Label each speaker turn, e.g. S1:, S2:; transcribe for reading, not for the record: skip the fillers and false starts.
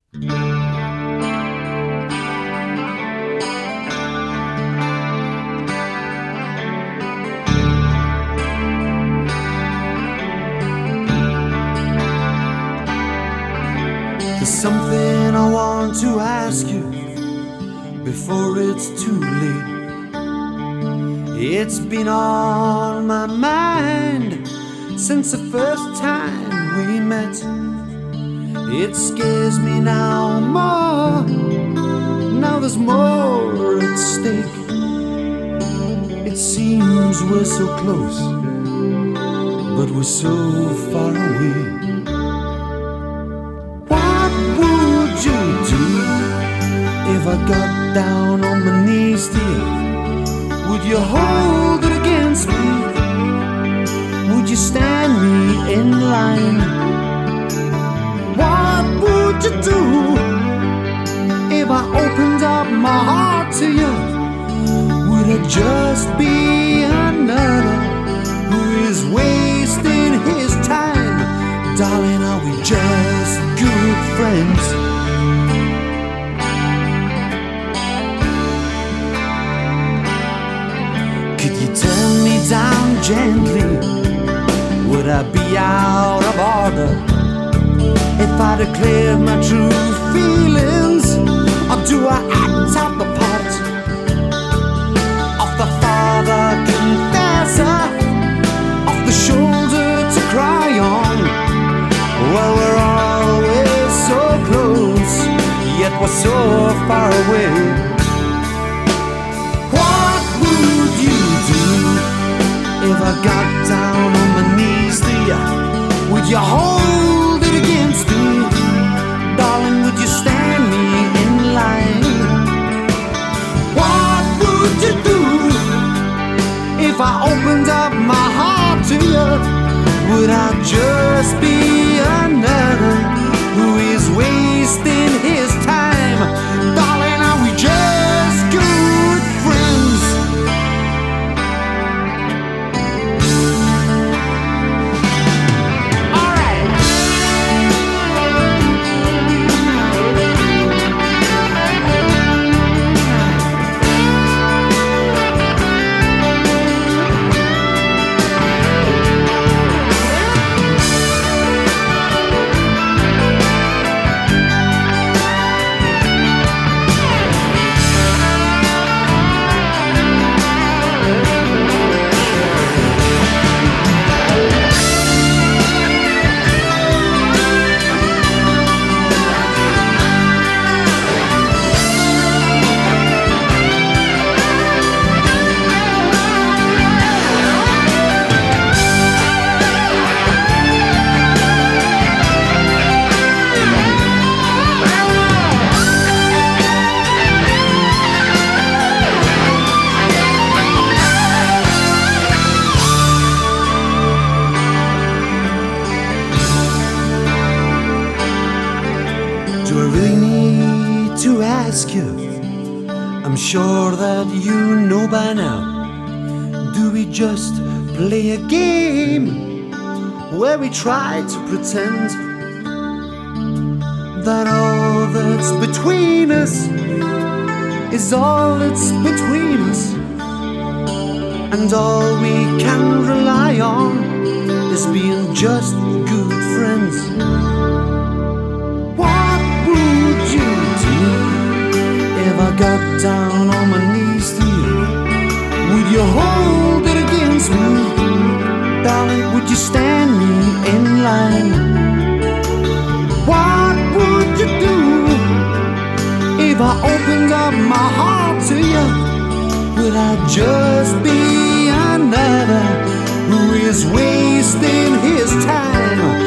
S1: There's something I want to ask you before it's too late. It's been on my mind since the first time we met. It scares me now more. Now there's more at stake. It seems we're so close, but we're so far away. What would you do if I got down on my knees to you? Would you hold it against me? Would you stand me in line? What would you do if I opened up my heart to you? Would I just be another who is wasting his time? Darling, are we just good friends? Could you turn me down gently? Would I be out of order if I declared my true feelings? Or do I act out the part of the father confessor, of the shoulder to cry on? Well, we're always so close, yet we're so far away. What would you do if I got down on my knees to you? Would you hold it against me? Darling, would you stand me in line? What would you do if I opened up my heart to you? Would I just be another who is wasting his time? Darling, are we just good friends? I'm sure that you know by now. Do we just play a game where we try to pretend that all that's between us is all that's between us, and all we can rely on is being just good friends? What would you do if I got down on my knees to you? Would you hold it against me? Darling, would you stand me in line? What would you do if I opened up my heart to you? Would I just be another who is wasting his time?